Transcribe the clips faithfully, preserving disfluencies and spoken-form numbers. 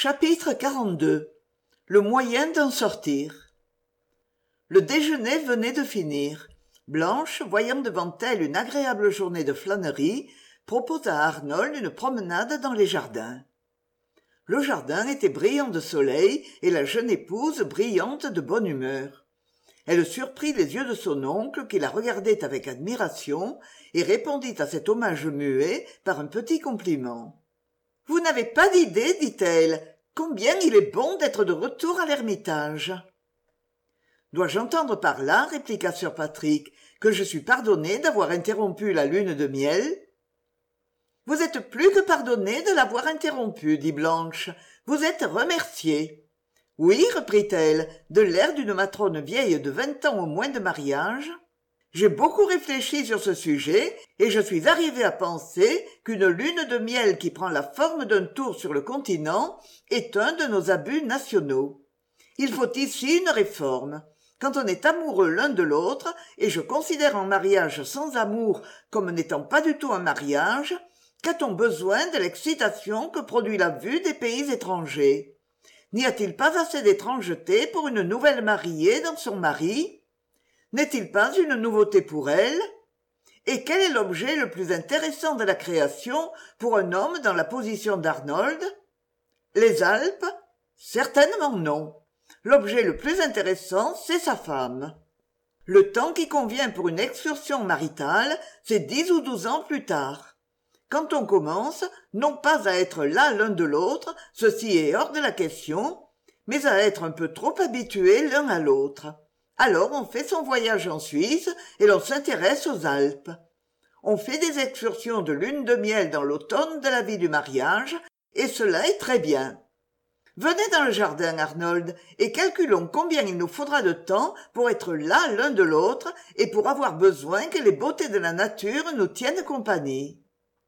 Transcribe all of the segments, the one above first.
Chapitre quarante-deux. Le moyen d'en sortir. Le déjeuner venait de finir. Blanche, voyant devant elle une agréable journée de flânerie, proposa à Arnold une promenade dans les jardins. Le jardin était brillant de soleil et la jeune épouse brillante de bonne humeur. Elle surprit les yeux de son oncle qui la regardait avec admiration et répondit à cet hommage muet par un petit compliment. « Vous n'avez pas d'idée, dit-elle, combien il est bon d'être de retour à l'Ermitage. »« Dois-je entendre par là, répliqua sir Patrick, que je suis pardonné d'avoir interrompu la lune de miel ?»« Vous êtes plus que pardonné de l'avoir interrompue, dit Blanche. Vous êtes remercié. »« Oui, reprit-elle, de l'air d'une matrone vieille de vingt ans au moins de mariage. »« J'ai beaucoup réfléchi sur ce sujet et je suis arrivée à penser qu'une lune de miel qui prend la forme d'un tour sur le continent est un de nos abus nationaux. Il faut ici une réforme. Quand on est amoureux l'un de l'autre, et je considère un mariage sans amour comme n'étant pas du tout un mariage, qu'a-t-on besoin de l'excitation que produit la vue des pays étrangers? N'y a-t-il pas assez d'étrangeté pour une nouvelle mariée dans son mari ? N'est-il pas une nouveauté pour elle ? Et quel est l'objet le plus intéressant de la création pour un homme dans la position d'Arnold ? Les Alpes ? Certainement non. L'objet le plus intéressant, c'est sa femme. Le temps qui convient pour une excursion maritale, c'est dix ou douze ans plus tard. Quand on commence, non pas à être là l'un de l'autre, ceci est hors de la question, mais à être un peu trop habitués l'un à l'autre. Alors on fait son voyage en Suisse et l'on s'intéresse aux Alpes. On fait des excursions de lune de miel dans l'automne de la vie du mariage, et cela est très bien. Venez dans le jardin, Arnold, et calculons combien il nous faudra de temps pour être là l'un de l'autre et pour avoir besoin que les beautés de la nature nous tiennent compagnie.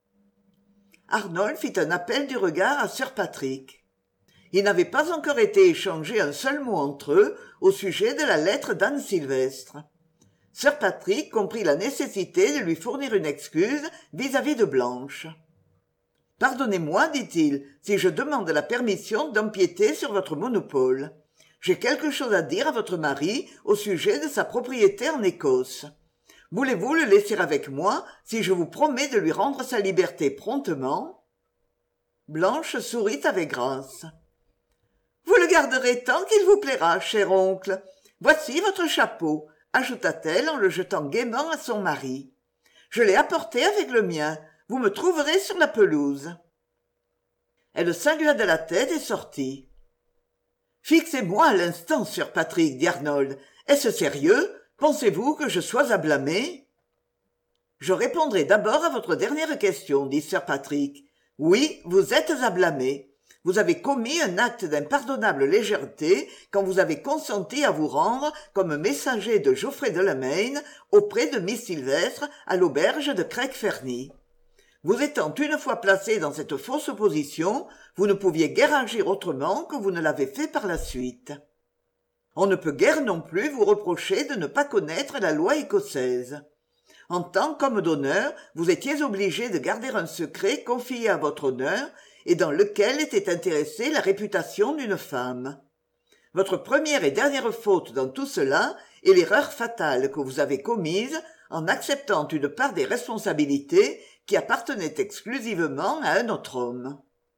Arnold fit un appel du regard à sir Patrick. Il n'avait pas encore été échangé un seul mot entre eux au sujet de la lettre d'Anne Sylvestre. Sir Patrick comprit la nécessité de lui fournir une excuse vis-à-vis de Blanche. « Pardonnez-moi, dit-il, si je demande la permission d'empiéter sur votre monopole. J'ai quelque chose à dire à votre mari au sujet de sa propriété en Écosse. Voulez-vous le laisser avec moi si je vous promets de lui rendre sa liberté promptement ?» Blanche sourit avec grâce. « Vous le garderez tant qu'il vous plaira, cher oncle. Voici votre chapeau, ajouta-t-elle en le jetant gaiement à son mari. Je l'ai apporté avec le mien. Vous me trouverez sur la pelouse. » Elle salua de la tête et sortit. « Fixez-moi à l'instant, sir Patrick, dit Arnold. Est-ce sérieux? Pensez-vous que je sois à blâmer ?»« Je répondrai d'abord à votre dernière question, dit sir Patrick. Oui, vous êtes à blâmer. Vous avez commis un acte d'impardonnable légèreté quand vous avez consenti à vous rendre comme messager de Geoffrey Delamain auprès de Miss Sylvestre à l'auberge de Craig Fernie. Vous étant une fois placé dans cette fausse position, vous ne pouviez guère agir autrement que vous ne l'avez fait par la suite. On ne peut guère non plus vous reprocher de ne pas connaître la loi écossaise. En tant qu'homme d'honneur, vous étiez obligé de garder un secret confié à votre honneur et dans lequel était intéressée la réputation d'une femme. Votre première et dernière faute dans tout cela est l'erreur fatale que vous avez commise en acceptant une part des responsabilités qui appartenaient exclusivement à un autre homme.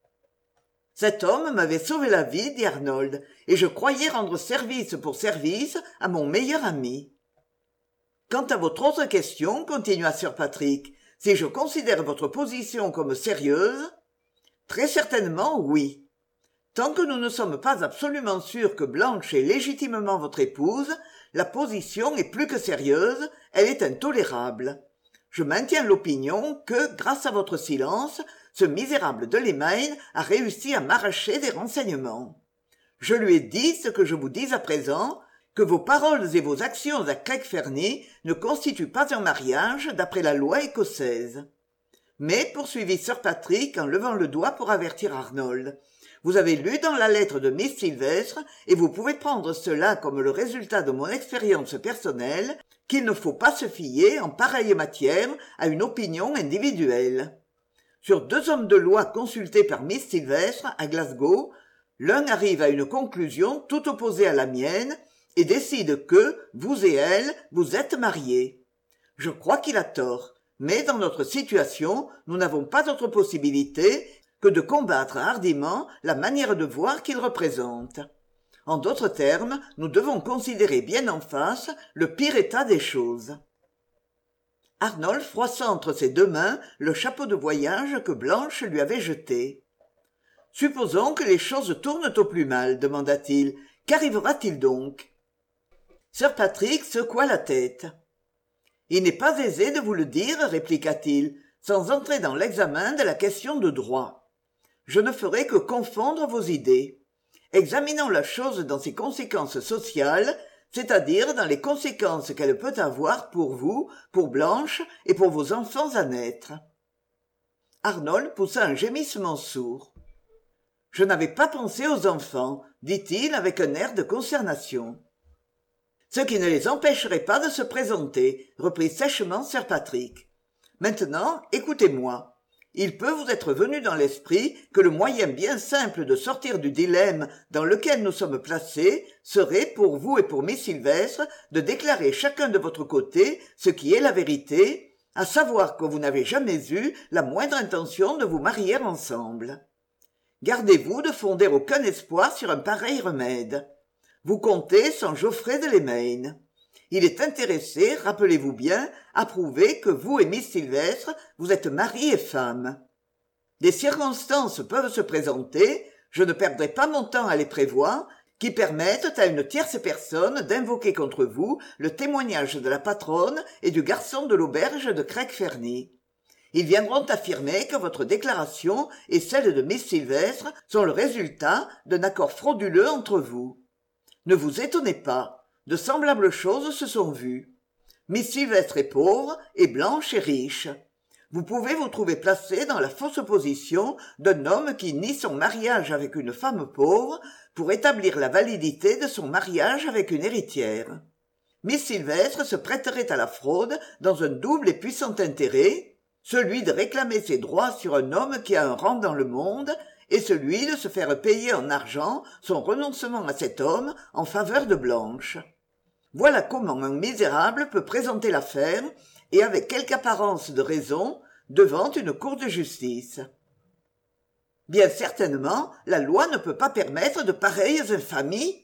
Cet homme m'avait sauvé la vie, dit Arnold, et je croyais rendre service pour service à mon meilleur ami. Quant à votre autre question, continua sir Patrick, si je considère votre position comme sérieuse, très certainement oui. Tant que nous ne sommes pas absolument sûrs que Blanche est légitimement votre épouse, la position est plus que sérieuse, elle est intolérable. Je maintiens l'opinion que, grâce à votre silence, ce misérable Delamain a réussi à m'arracher des renseignements. Je lui ai dit ce que je vous dis à présent, que vos paroles et vos actions à Craig Fernie ne constituent pas un mariage d'après la loi écossaise. Mais, poursuivit sir Patrick en levant le doigt pour avertir Arnold, vous avez lu dans la lettre de Miss Sylvestre, et vous pouvez prendre cela comme le résultat de mon expérience personnelle, qu'il ne faut pas se fier en pareille matière à une opinion individuelle. Sur deux hommes de loi consultés par Miss Sylvestre à Glasgow, L'un arrive à une conclusion tout opposée à la mienne et décide que, vous et elle, vous êtes mariés. Je crois qu'il a tort, mais dans notre situation, nous n'avons pas d'autre possibilité que de combattre hardiment la manière de voir qu'il représente. En d'autres termes, nous devons considérer bien en face le pire état des choses. Arnold froissa entre ses deux mains le chapeau de voyage que Blanche lui avait jeté. « Supposons que les choses tournent au plus mal, demanda-t-il. Qu'arrivera-t-il donc ?» Sir Patrick secoua la tête. « Il n'est pas aisé de vous le dire, répliqua-t-il, sans entrer dans l'examen de la question de droit. Je ne ferai que confondre vos idées. Examinons la chose dans ses conséquences sociales, c'est-à-dire dans les conséquences qu'elle peut avoir pour vous, pour Blanche et pour vos enfants à naître. » Arnold poussa un gémissement sourd. « Je n'avais pas pensé aux enfants, dit-il avec un air de consternation. »« Ce qui ne les empêcherait pas de se présenter, » reprit sèchement Sir Patrick. « Maintenant, écoutez-moi. Il peut vous être venu dans l'esprit que le moyen bien simple de sortir du dilemme dans lequel nous sommes placés serait, pour vous et pour Miss Sylvestre, de déclarer chacun de votre côté ce qui est la vérité, à savoir que vous n'avez jamais eu la moindre intention de vous marier ensemble. Gardez-vous de fonder aucun espoir sur un pareil remède. Vous comptez sans Geoffrey de Lemaine. Il est intéressé, rappelez-vous bien, à prouver que vous et Miss Sylvestre, vous êtes mari et femme. Des circonstances peuvent se présenter, je ne perdrai pas mon temps à les prévoir, qui permettent à une tierce personne d'invoquer contre vous le témoignage de la patronne et du garçon de l'auberge de Craig-Fernie. Ils viendront affirmer que votre déclaration et celle de Miss Sylvestre sont le résultat d'un accord frauduleux entre vous. Ne vous étonnez pas, de semblables choses se sont vues. Miss Sylvestre est pauvre et Blanche est riche. Vous pouvez vous trouver placé dans la fausse position d'un homme qui nie son mariage avec une femme pauvre pour établir la validité de son mariage avec une héritière. Miss Sylvestre se prêterait à la fraude dans un double et puissant intérêt, celui de réclamer ses droits sur un homme qui a un rang dans le monde et celui de se faire payer en argent son renoncement à cet homme en faveur de Blanche. Voilà comment un misérable peut présenter l'affaire, et avec quelque apparence de raison, devant une cour de justice. Bien certainement, la loi ne peut pas permettre de pareilles infamies.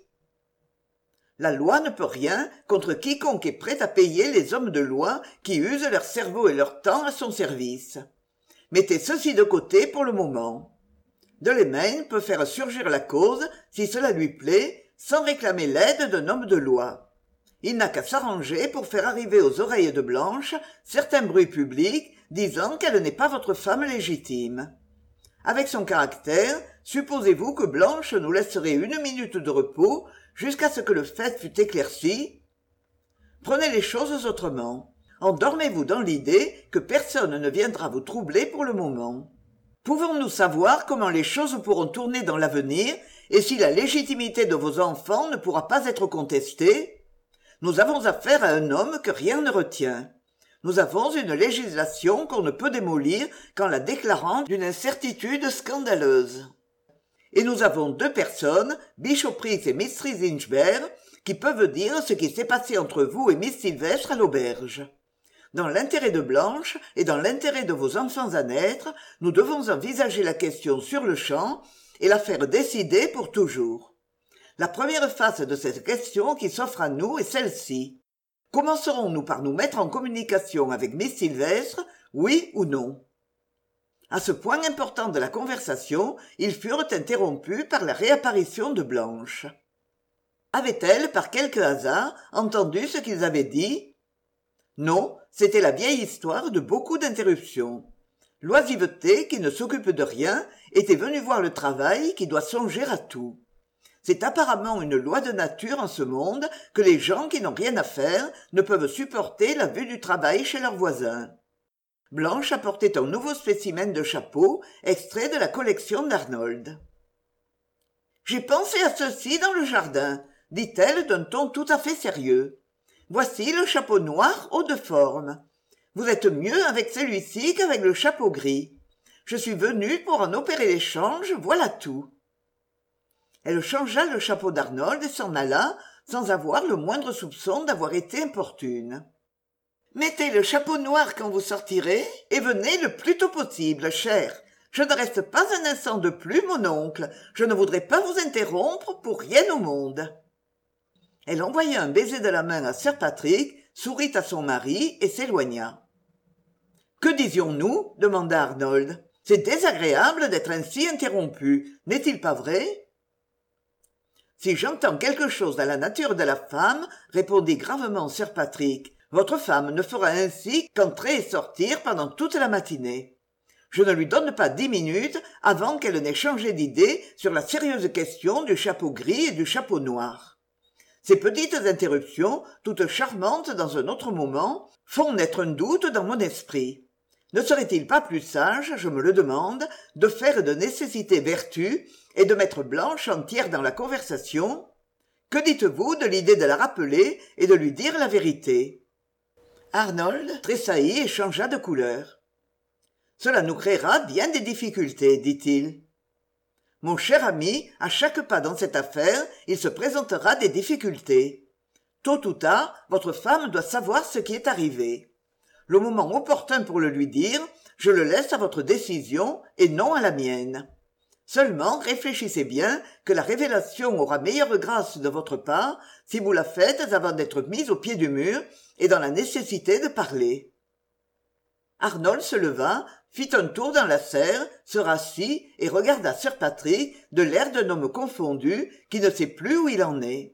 La loi ne peut rien contre quiconque est prêt à payer les hommes de loi qui usent leur cerveau et leur temps à son service. Mettez ceci de côté pour le moment. Delemain peut faire surgir la cause, si cela lui plaît, sans réclamer l'aide d'un homme de loi. Il n'a qu'à s'arranger pour faire arriver aux oreilles de Blanche certains bruits publics disant qu'elle n'est pas votre femme légitime. Avec son caractère, supposez-vous que Blanche nous laisserait une minute de repos jusqu'à ce que le fait fût éclairci? Prenez les choses autrement. Endormez-vous dans l'idée que personne ne viendra vous troubler pour le moment. Pouvons-nous savoir comment les choses pourront tourner dans l'avenir et si la légitimité de vos enfants ne pourra pas être contestée? Nous avons affaire à un homme que rien ne retient. Nous avons une législation qu'on ne peut démolir qu'en la déclarant d'une incertitude scandaleuse. Et nous avons deux personnes, Bishopriggs et Mistris Inchbert, qui peuvent dire ce qui s'est passé entre vous et Miss Sylvestre à l'auberge. Dans l'intérêt de Blanche et dans l'intérêt de vos enfants à naître, nous devons envisager la question sur le champ et la faire décider pour toujours. La première face de cette question qui s'offre à nous est celle-ci. Commencerons-nous par nous mettre en communication avec Miss Sylvestre, oui ou non? À ce point important de la conversation, ils furent interrompus par la réapparition de Blanche. Avait-elle, par quelque hasard, entendu ce qu'ils avaient dit? Non, c'était la vieille histoire de beaucoup d'interruptions. L'oisiveté, qui ne s'occupe de rien, était venue voir le travail qui doit songer à tout. C'est apparemment une loi de nature en ce monde que les gens qui n'ont rien à faire ne peuvent supporter la vue du travail chez leurs voisins. Blanche apportait un nouveau spécimen de chapeau, extrait de la collection d'Arnold. « J'ai pensé à ceci dans le jardin, » dit-elle d'un ton tout à fait sérieux. « Voici le chapeau noir haut de forme. Vous êtes mieux avec celui-ci qu'avec le chapeau gris. Je suis venue pour en opérer l'échange, voilà tout. » Elle changea le chapeau d'Arnold et s'en alla, sans avoir le moindre soupçon d'avoir été importune. « Mettez le chapeau noir quand vous sortirez, et venez le plus tôt possible, cher. Je ne reste pas un instant de plus, mon oncle. Je ne voudrais pas vous interrompre pour rien au monde. » Elle envoya un baiser de la main à sir Patrick, sourit à son mari et s'éloigna. « Que disions-nous » demanda Arnold. « C'est désagréable d'être ainsi interrompu, n'est-il pas vrai ?» « Si j'entends quelque chose à la nature de la femme, répondit gravement sir Patrick, votre femme ne fera ainsi qu'entrer et sortir pendant toute la matinée. Je ne lui donne pas dix minutes avant qu'elle n'ait changé d'idée sur la sérieuse question du chapeau gris et du chapeau noir. Ces petites interruptions, toutes charmantes dans un autre moment, font naître un doute dans mon esprit. Ne serait-il pas plus sage, je me le demande, de faire de nécessité vertu et de mettre Blanche entière dans la conversation? Que dites-vous de l'idée de la rappeler et de lui dire la vérité ?» Arnold tressaillit et changea de couleur. « Cela nous créera bien des difficultés, dit-il. Mon cher ami, à chaque pas dans cette affaire, il se présentera des difficultés. Tôt ou tard, votre femme doit savoir ce qui est arrivé. Le moment opportun pour le lui dire, je le laisse à votre décision et non à la mienne. Seulement, réfléchissez bien que la révélation aura meilleure grâce de votre part si vous la faites avant d'être mise au pied du mur et dans la nécessité de parler. » Arnold se leva, fit un tour dans la serre, se rassit et regarda sir Patrick de l'air d'un homme confondu qui ne sait plus où il en est.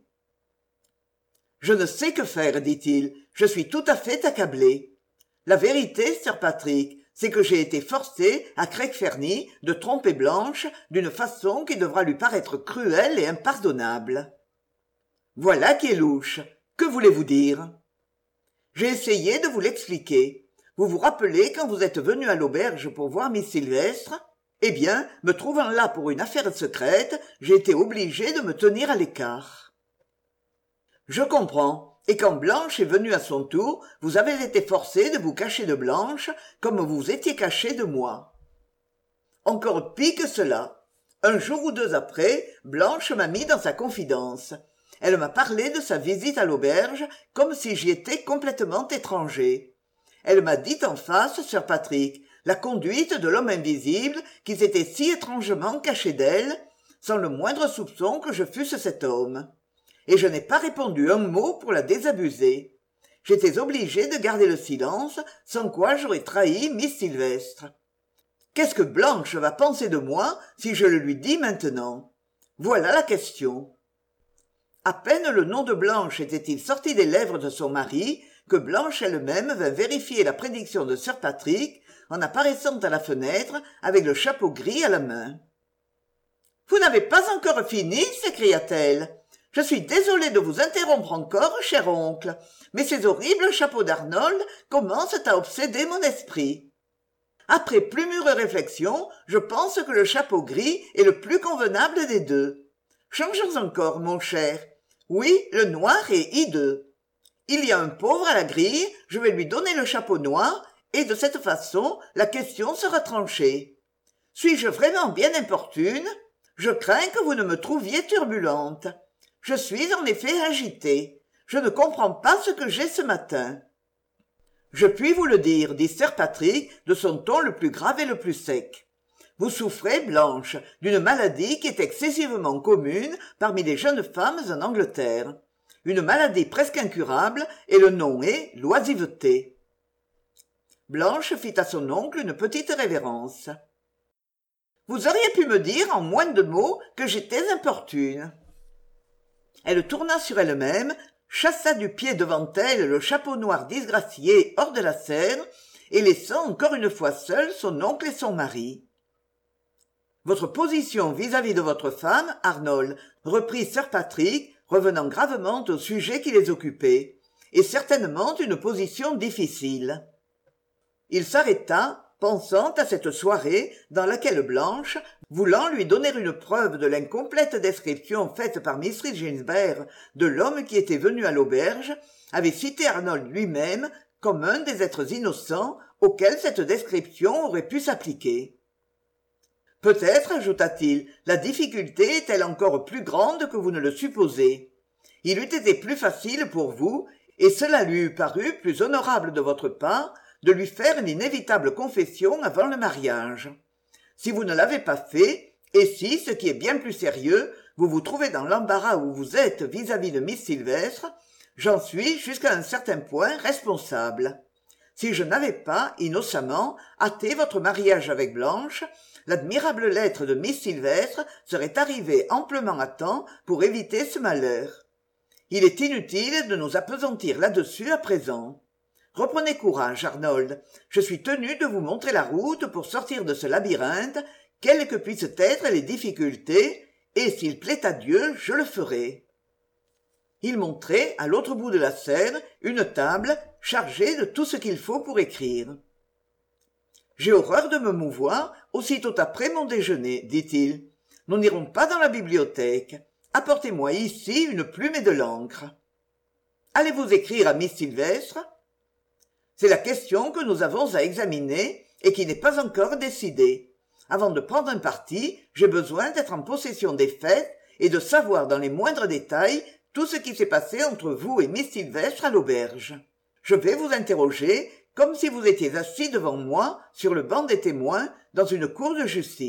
« Je ne sais que faire, dit-il, je suis tout à fait accablé. La vérité, sir Patrick, c'est que j'ai été forcé, à Craig-Fernie, de tromper Blanche d'une façon qui devra lui paraître cruelle et impardonnable. Voilà qui est louche. Que voulez-vous dire ? J'ai essayé de vous l'expliquer. Vous vous rappelez quand vous êtes venu à l'auberge pour voir Miss Sylvestre ? Eh bien, me trouvant là pour une affaire secrète, j'ai été obligé de me tenir à l'écart. Je comprends. Et quand Blanche est venue à son tour, vous avez été forcé de vous cacher de Blanche, comme vous vous étiez caché de moi. Encore pis que cela. Un jour ou deux après, Blanche m'a mis dans sa confidence. Elle m'a parlé de sa visite à l'auberge, comme si j'y étais complètement étranger. Elle m'a dit en face, sir Patrick, la conduite de l'homme invisible qui s'était si étrangement caché d'elle, sans le moindre soupçon que je fusse cet homme. Et je n'ai pas répondu un mot pour la désabuser. J'étais obligé de garder le silence, sans quoi j'aurais trahi Miss Sylvestre. Qu'est-ce que Blanche va penser de moi si je le lui dis maintenant ? Voilà la question. À peine le nom de Blanche était-il sorti des lèvres de son mari que Blanche elle-même vint vérifier la prédiction de sir Patrick en apparaissant à la fenêtre avec le chapeau gris à la main. « Vous n'avez pas encore fini ?» s'écria-t-elle. « Je suis désolée de vous interrompre encore, cher oncle, mais ces horribles chapeaux d'Arnold commencent à obséder mon esprit. Après plus mûre réflexion, je pense que le chapeau gris est le plus convenable des deux. Changeons encore, mon cher. Oui, le noir est hideux. Il y a un pauvre à la grille, je vais lui donner le chapeau noir, et de cette façon, la question sera tranchée. Suis-je vraiment bien importune ? Je crains que vous ne me trouviez turbulente. Je suis en effet agitée. Je ne comprends pas ce que j'ai ce matin. » « Je puis vous le dire, dit sir Patrick de son ton le plus grave et le plus sec. Vous souffrez, Blanche, d'une maladie qui est excessivement commune parmi les jeunes femmes en Angleterre. Une maladie presque incurable, et le nom est l'oisiveté. Blanche fit à son oncle une petite révérence. « Vous auriez pu me dire en moins de mots que j'étais importune. » Elle tourna sur elle-même, chassa du pied devant elle le chapeau noir disgracié hors de la serre, et laissant encore une fois seuls son oncle et son mari. « Votre position vis-à-vis de votre femme, Arnold, reprit sir Patrick, revenant gravement au sujet qui les occupait, est certainement une position difficile. » Il s'arrêta, pensant à cette soirée dans laquelle Blanche, voulant lui donner une preuve de l'incomplète description faite par Mrs. Ginsberg de l'homme qui était venu à l'auberge, avait cité Arnold lui-même comme un des êtres innocents auxquels cette description aurait pu s'appliquer. Peut-être, ajouta-t-il, la difficulté est-elle encore plus grande que vous ne le supposez. Il eût été plus facile pour vous, et cela lui eût paru plus honorable de votre part, de lui faire l'inévitable confession avant le mariage. Si vous ne l'avez pas fait, et si, ce qui est bien plus sérieux, vous vous trouvez dans l'embarras où vous êtes vis-à-vis de Miss Sylvestre, j'en suis, jusqu'à un certain point, responsable. Si je n'avais pas, innocemment, hâté votre mariage avec Blanche, l'admirable lettre de Miss Sylvestre serait arrivée amplement à temps pour éviter ce malheur. Il est inutile de nous appesantir là-dessus à présent. Reprenez courage, Arnold. Je suis tenu de vous montrer la route pour sortir de ce labyrinthe, quelles que puissent être les difficultés, et s'il plaît à Dieu, je le ferai. Il montrait, à l'autre bout de la scène, une table chargée de tout ce qu'il faut pour écrire. « J'ai horreur de me mouvoir aussitôt après mon déjeuner, dit-il. Nous n'irons pas dans la bibliothèque. Apportez-moi ici une plume et de l'encre. Allez-vous écrire à Miss Sylvestre ? C'est la question que nous avons à examiner et qui n'est pas encore décidée. Avant de prendre un parti, j'ai besoin d'être en possession des faits et de savoir dans les moindres détails tout ce qui s'est passé entre vous et Miss Sylvestre à l'auberge. Je vais vous interroger comme si vous étiez assis devant moi sur le banc des témoins dans une cour de justice. »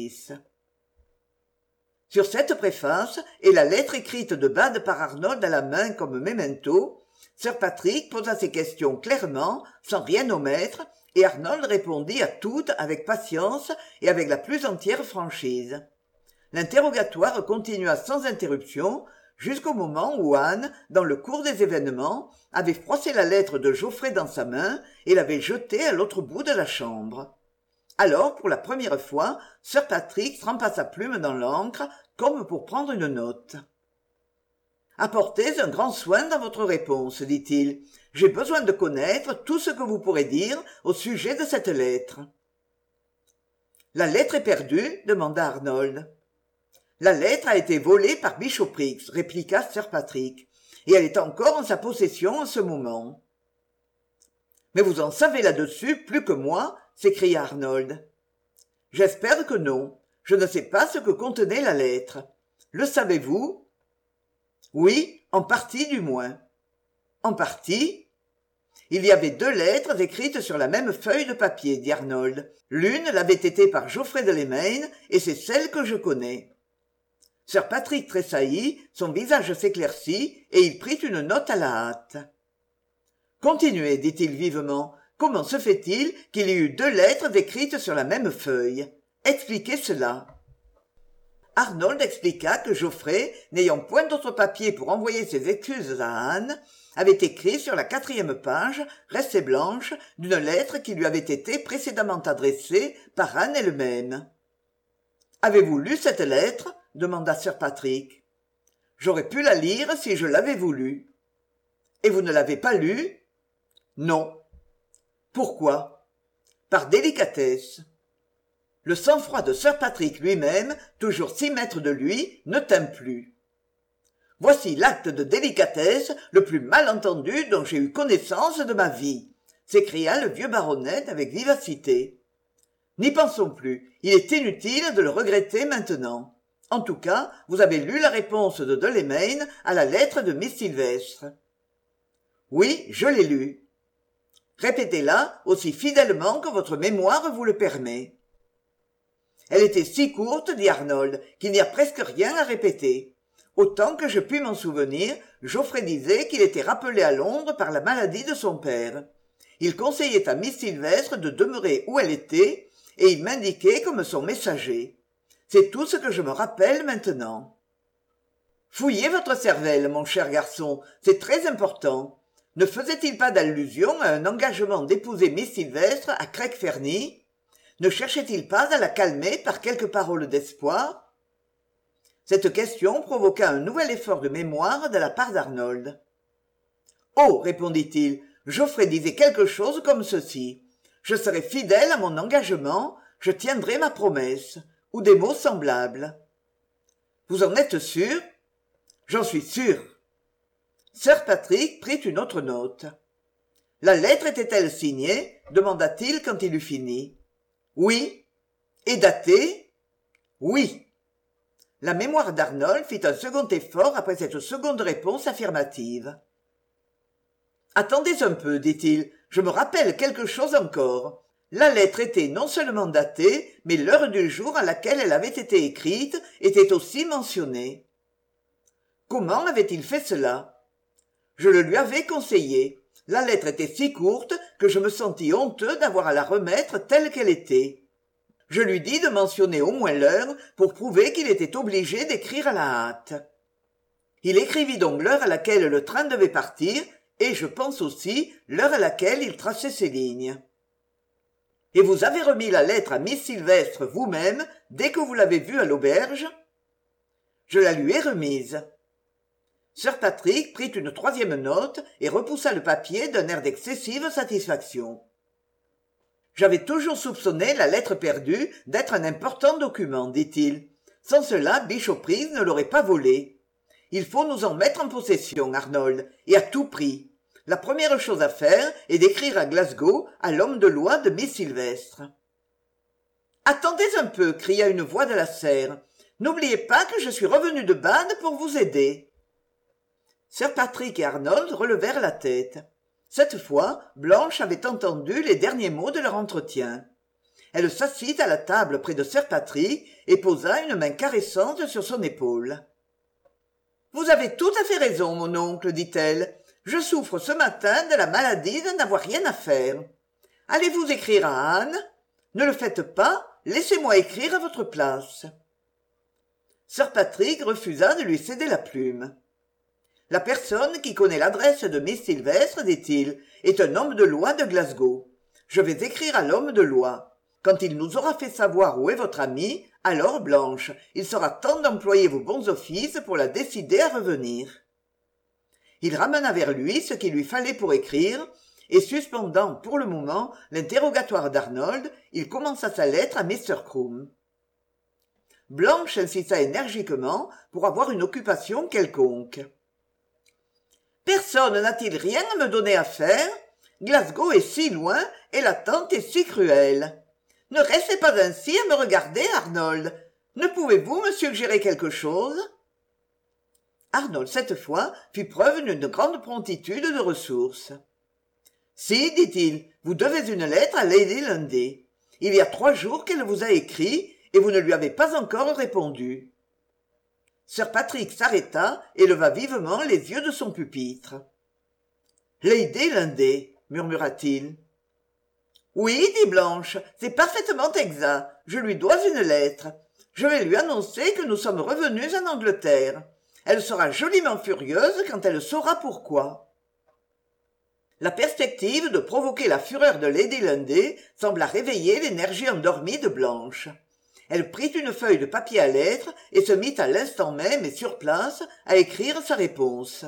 Sur cette préface et la lettre écrite de Bade par Arnold à la main comme memento, Sir Patrick posa ses questions clairement, sans rien omettre, et Arnold répondit à toutes avec patience et avec la plus entière franchise. L'interrogatoire continua sans interruption jusqu'au moment où Anne, dans le cours des événements, avait froissé la lettre de Geoffrey dans sa main et l'avait jetée à l'autre bout de la chambre. Alors, pour la première fois, Sir Patrick trempa sa plume dans l'encre, comme pour prendre une note. « Apportez un grand soin dans votre réponse, dit-il. J'ai besoin de connaître tout ce que vous pourrez dire au sujet de cette lettre. »« La lettre est perdue ?» demanda Arnold. « La lettre a été volée par Bishopriggs, répliqua Sir Patrick, et elle est encore en sa possession en ce moment. »« Mais vous en savez là-dessus plus que moi ?» s'écria Arnold. « J'espère que non. Je ne sais pas ce que contenait la lettre. Le savez-vous ? » ?»« Oui, en partie du moins. »« En partie ? » ?»« Il y avait deux lettres écrites sur la même feuille de papier, dit Arnold. L'une l'avait été par Geoffrey Delamain, et c'est celle que je connais. » Sir Patrick tressaillit, son visage s'éclaircit, et il prit une note à la hâte. « Continuez, dit-il vivement. Comment se fait-il qu'il y eut deux lettres écrites sur la même feuille ? Expliquez cela. » Arnold expliqua que Geoffrey, n'ayant point d'autre papier pour envoyer ses excuses à Anne, avait écrit sur la quatrième page, restée blanche, d'une lettre qui lui avait été précédemment adressée par Anne elle-même. « Avez-vous lu cette lettre ?» demanda Sir Patrick. « J'aurais pu la lire si je l'avais voulu. »« Et vous ne l'avez pas lue ?»« Non. »« Pourquoi ?»« Par délicatesse. » Le sang-froid de Sir Patrick lui-même, toujours six mètres de lui, ne tint plus. « Voici l'acte de délicatesse le plus mal entendu dont j'ai eu connaissance de ma vie !» s'écria le vieux baronet avec vivacité. « N'y pensons plus, il est inutile de le regretter maintenant. En tout cas, vous avez lu la réponse de Delamain à la lettre de Miss Sylvestre. »« Oui, je l'ai lue. »« Répétez-la aussi fidèlement que votre mémoire vous le permet. » Elle était si courte, dit Arnold, qu'il n'y a presque rien à répéter. Autant que je puis m'en souvenir, Geoffrey disait qu'il était rappelé à Londres par la maladie de son père. Il conseillait à Miss Sylvestre de demeurer où elle était, et il m'indiquait comme son messager. C'est tout ce que je me rappelle maintenant. Fouillez votre cervelle, mon cher garçon, c'est très important. Ne faisait-il pas d'allusion à un engagement d'épouser Miss Sylvestre à Craig Fernie ? Ne cherchait-il pas à la calmer par quelques paroles d'espoir ? Cette question provoqua un nouvel effort de mémoire de la part d'Arnold. « Oh !» répondit-il, « Geoffrey disait quelque chose comme ceci. Je serai fidèle à mon engagement, je tiendrai ma promesse, ou des mots semblables. » Vous en êtes sûr ? J'en suis sûr. Sir Patrick prit une autre note. « La lettre était-elle signée ?» demanda-t-il quand il eut fini. « Oui. Et datée ? Oui. La mémoire d'Arnold fit un second effort après cette seconde réponse affirmative. Attendez un peu, dit-il, je me rappelle quelque chose encore. La lettre était non seulement datée, mais l'heure du jour à laquelle elle avait été écrite était aussi mentionnée. Comment avait-il fait cela? Je le lui avais conseillé. La lettre était si courte que je me sentis honteux d'avoir à la remettre telle qu'elle était. Je lui dis de mentionner au moins l'heure pour prouver qu'il était obligé d'écrire à la hâte. Il écrivit donc l'heure à laquelle le train devait partir et, je pense aussi, l'heure à laquelle il traçait ses lignes. Et vous avez remis la lettre à Miss Sylvestre vous-même dès que vous l'avez vue à l'auberge? Je la lui ai remise. Sir Patrick prit une troisième note et repoussa le papier d'un air d'excessive satisfaction. J'avais toujours soupçonné la lettre perdue d'être un important document, dit-il. Sans cela, Bishoprise ne l'aurait pas volée. Il faut nous en mettre en possession, Arnold, et à tout prix. La première chose à faire est d'écrire à Glasgow à l'homme de loi de Miss Sylvestre. Attendez un peu, cria une voix de la serre. N'oubliez pas que je suis revenu de Bath pour vous aider. Sir Patrick et Arnold relevèrent la tête. Cette fois, Blanche avait entendu les derniers mots de leur entretien. Elle s'assit à la table près de Sir Patrick et posa une main caressante sur son épaule. « Vous avez tout à fait raison, mon oncle, dit-elle. Je souffre ce matin de la maladie de n'avoir rien à faire. Allez-vous écrire à Anne? Ne le faites pas, laissez-moi écrire à votre place. » Sir Patrick refusa de lui céder la plume. La personne qui connaît l'adresse de Miss Sylvestre, dit-il, est un homme de loi de Glasgow. Je vais écrire à l'homme de loi. Quand il nous aura fait savoir où est votre amie, alors, Blanche, il sera temps d'employer vos bons offices pour la décider à revenir. Il ramena vers lui ce qu'il lui fallait pour écrire, et suspendant pour le moment l'interrogatoire d'Arnold, il commença sa lettre à mister Croom. Blanche insista énergiquement pour avoir une occupation quelconque. Personne n'a-t-il rien à me donner à faire? Glasgow est si loin et l'attente est si cruelle. Ne restez pas ainsi à me regarder, Arnold. Ne pouvez-vous me suggérer quelque chose? Arnold, cette fois, fit preuve d'une grande promptitude de ressources. Si, dit-il, vous devez une lettre à Lady Lundey. Il y a trois jours qu'elle vous a écrit et vous ne lui avez pas encore répondu. Sir Patrick s'arrêta et leva vivement les yeux de son pupitre. « Lady Lundey, murmura-t-il. « Oui, dit Blanche, c'est parfaitement exact. Je lui dois une lettre. Je vais lui annoncer que nous sommes revenus en Angleterre. Elle sera joliment furieuse quand elle saura pourquoi. » La perspective de provoquer la fureur de Lady Lundey sembla réveiller l'énergie endormie de Blanche. Elle prit une feuille de papier à lettres et se mit à l'instant même et sur place à écrire sa réponse.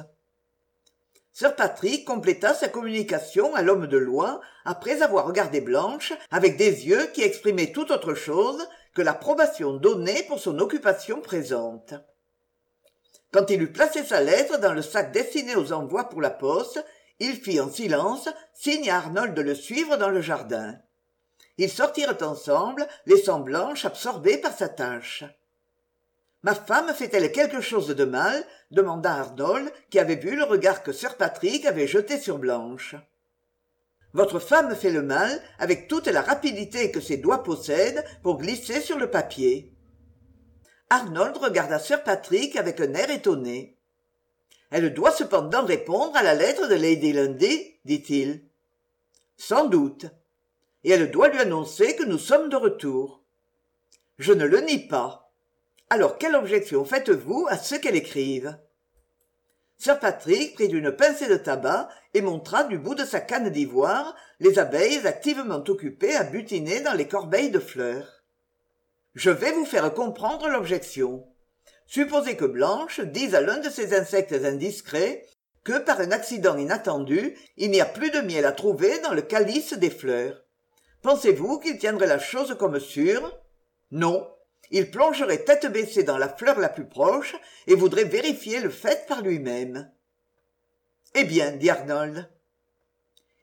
Sir Patrick compléta sa communication à l'homme de loi après avoir regardé Blanche avec des yeux qui exprimaient tout autre chose que l'approbation donnée pour son occupation présente. Quand il eut placé sa lettre dans le sac destiné aux envois pour la poste, il fit en silence signe à Arnold de le suivre dans le jardin. Ils sortirent ensemble, laissant Blanche absorbée par sa tâche. « Ma femme fait-elle quelque chose de mal ?» demanda Arnold, qui avait vu le regard que Sir Patrick avait jeté sur Blanche. « Votre femme fait le mal avec toute la rapidité que ses doigts possèdent pour glisser sur le papier. » Arnold regarda Sir Patrick avec un air étonné. « Elle doit cependant répondre à la lettre de Lady Lundey, dit-il. « Sans doute. Et elle doit lui annoncer que nous sommes de retour. Je ne le nie pas. Alors quelle objection faites-vous à ce qu'elle écrive? » Sir Patrick prit une pincée de tabac et montra du bout de sa canne d'ivoire les abeilles activement occupées à butiner dans les corbeilles de fleurs. « Je vais vous faire comprendre l'objection. Supposez que Blanche dise à l'un de ces insectes indiscrets que, par un accident inattendu, il n'y a plus de miel à trouver dans le calice des fleurs. Pensez-vous qu'il tiendrait la chose comme sûre? Non. Il plongerait tête baissée dans la fleur la plus proche et voudrait vérifier le fait par lui-même. « Eh bien, dit Arnold. »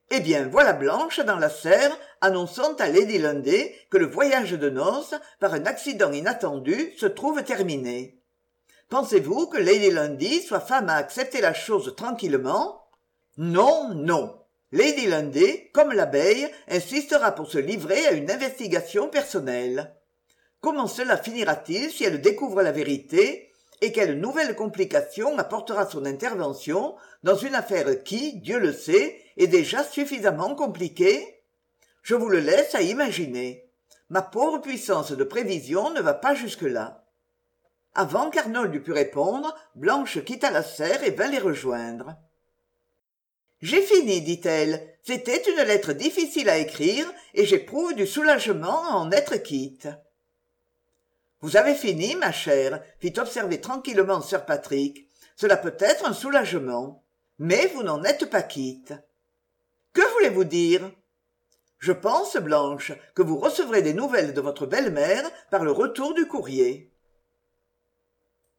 Eh bien, voilà Blanche dans la serre, annonçant à Lady Lunday que le voyage de noces, par un accident inattendu, se trouve terminé. Pensez-vous que Lady Lundy soit femme à accepter la chose tranquillement? Non, non. Lady Lunday, comme l'abeille, insistera pour se livrer à une investigation personnelle. Comment cela finira-t-il si elle découvre la vérité, et quelle nouvelle complication apportera son intervention dans une affaire qui, Dieu le sait, est déjà suffisamment compliquée? Je vous le laisse à imaginer. Ma pauvre puissance de prévision ne va pas jusque-là. Avant qu'Arnold eût pu répondre, Blanche quitta la serre et vint les rejoindre. « J'ai fini, dit-elle. C'était une lettre difficile à écrire, et j'éprouve du soulagement à en être quitte. » « Vous avez fini, ma chère, fit observer tranquillement sir Patrick. Cela peut être un soulagement. Mais vous n'en êtes pas quitte. Que voulez-vous dire? Je pense, Blanche, que vous recevrez des nouvelles de votre belle-mère par le retour du courrier.